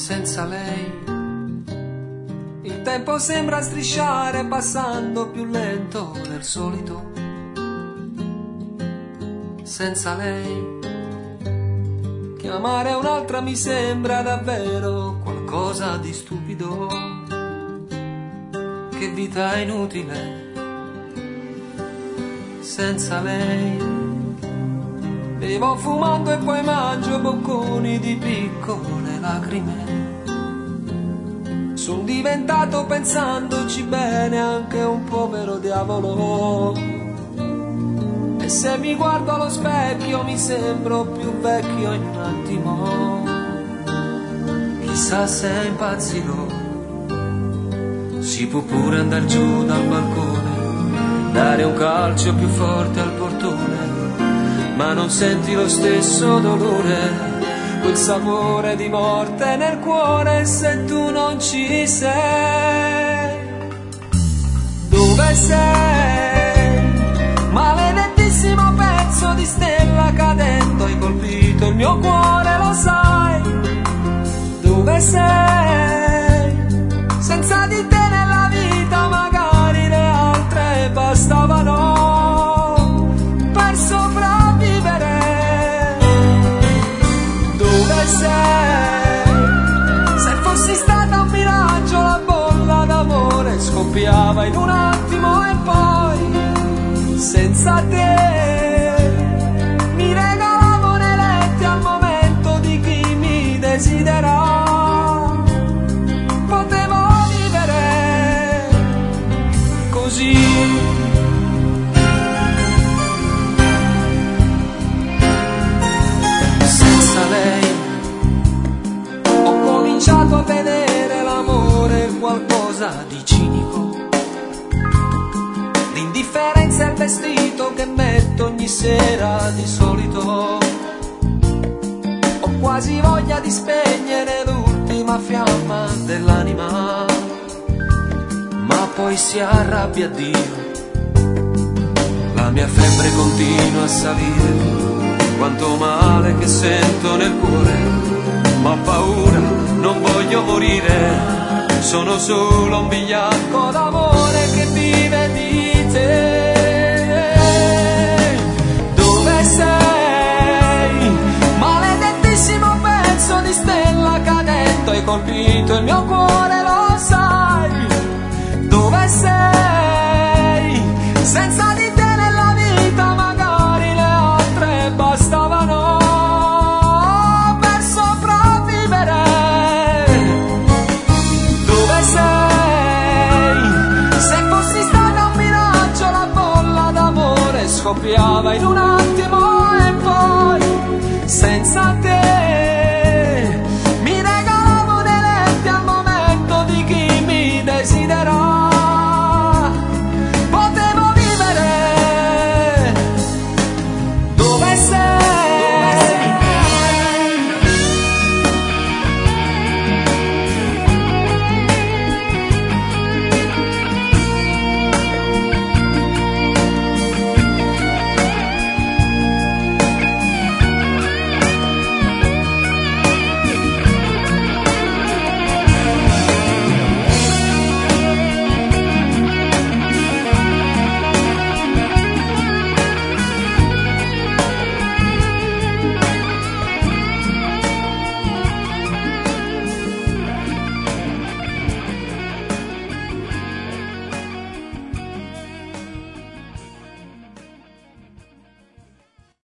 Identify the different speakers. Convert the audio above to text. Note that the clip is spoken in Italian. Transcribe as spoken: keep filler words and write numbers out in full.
Speaker 1: senza lei. Il tempo sembra strisciare passando più lento del solito. Senza lei, chiamare un'altra mi sembra davvero qualcosa di stupido. Che vita inutile senza lei. Vivo fumando e poi mangio bocconi di piccole lacrime. Sono diventato, pensandoci bene, anche un povero diavolo. E se mi guardo allo specchio mi sembro più vecchio in un attimo. Chissà se è impazzito. Si può pure andare giù dal balcone, dare un calcio più forte al portone, ma non senti lo stesso dolore, quel sapore di morte nel cuore se tu non ci sei. Dove sei? Maledettissimo pezzo di stella cadendo, hai colpito il mio cuore, lo sai. Dove sei? Senza di te nella vita magari le altre bastavano per sopravvivere. Dove sei? Se fossi stata un miraggio la bolla d'amore scoppiava in un attimo e poi senza te mi regalavo nei letti al momento di chi mi desidera. Potevo vivere così. Ho cominciato a vedere l'amore qualcosa di cinico. L'indifferenza è il vestito che metto ogni sera di solito. Ho quasi voglia di spegnere l'ultima fiamma dell'anima, ma poi si arrabbia Dio. La mia febbre continua a salire. Quanto male che sento nel cuore, ma ho paura, non voglio morire. Sono solo un bigliacco d'amore che vive di te. Dove sei? Maledettissimo pezzo di stella cadendo, hai colpito il mio cuore, lo sai. Dove sei? Senza di te nella vita magari le altre bastavano per sopravvivere. Dove sei? Se fossi stata un miraggio la bolla d'amore scoppiava in un attimo e poi senza te